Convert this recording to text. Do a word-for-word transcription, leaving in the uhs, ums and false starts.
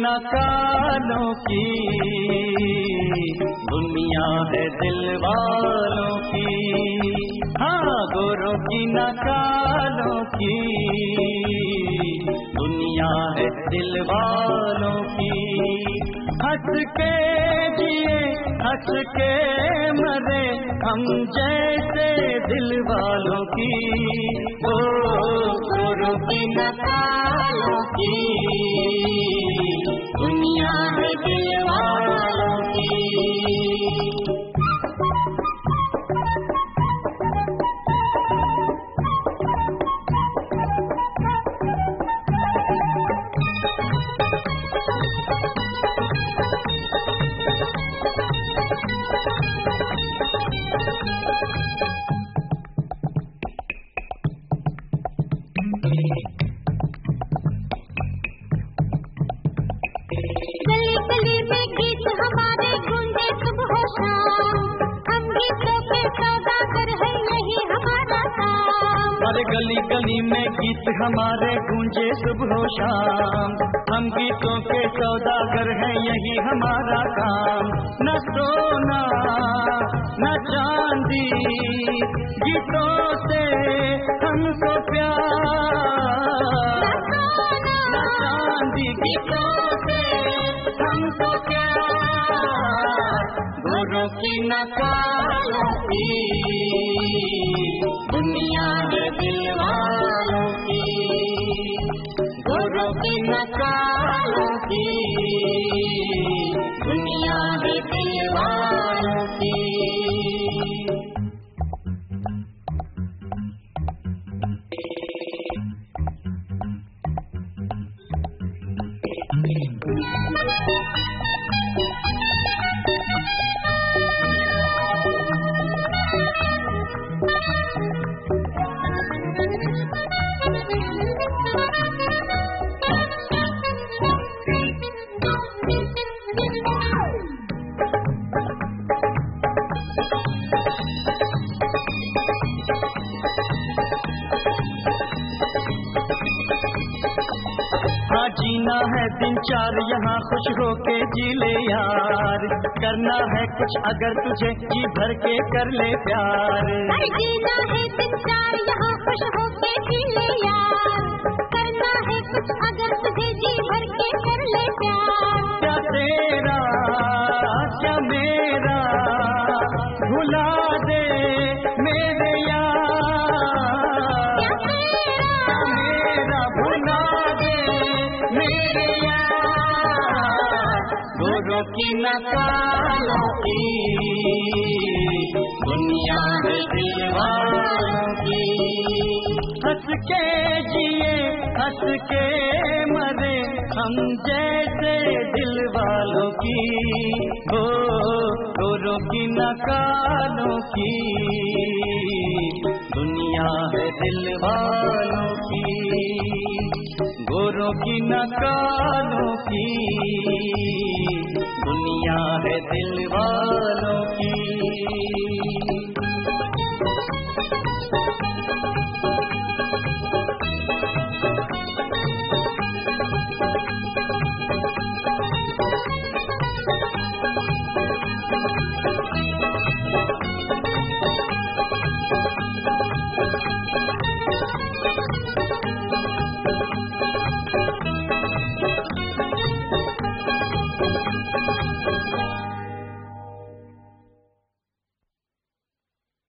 न कालों की दुनिया है दिल वालों की। हाँ, गोरों की न कालों की दुनिया है दिल वालों की। हंस के जिए हंस के मरे हम जैसे दिल वालों की। ओ गोरों की न कालों की दुनिया है दिल वालों की। गली गली में गीत हमारे गूंजे सुबह शाम। हम गीतों के सौदागर हैं, यही हमारा काम। न सोना न चांदी गीतों से हमको प्यार। न चांदी गीतों से हमको प्यार। गोरों की न कालों की दुनिया है दिल वालों की। गोरों की न कालों की दुनिया है दिल वालों की। हाँ, जीना है दिन चार यहाँ खुश होके जी ले यार। करना है कुछ अगर तुझे जी भर के कर ले प्यार। जीना है दिन चार यहाँ खुश होके जी ले यार। करना है कुछ अगर तुझे जी भर के कर ले प्यार। क्या तेरा क्या मेरा भुला दे मेरे यार। क्या मेरा भुला दे मेरे यार। गोरों की न कालों की दुनिया है दिल वालों की। हंस के जिए हंस के मरे हम जैसे दिल वालों की। हो गोरों की न कालों की दुनिया है दिल वालों की। गोरों की न कालों की दुनिया है दिल वालों की।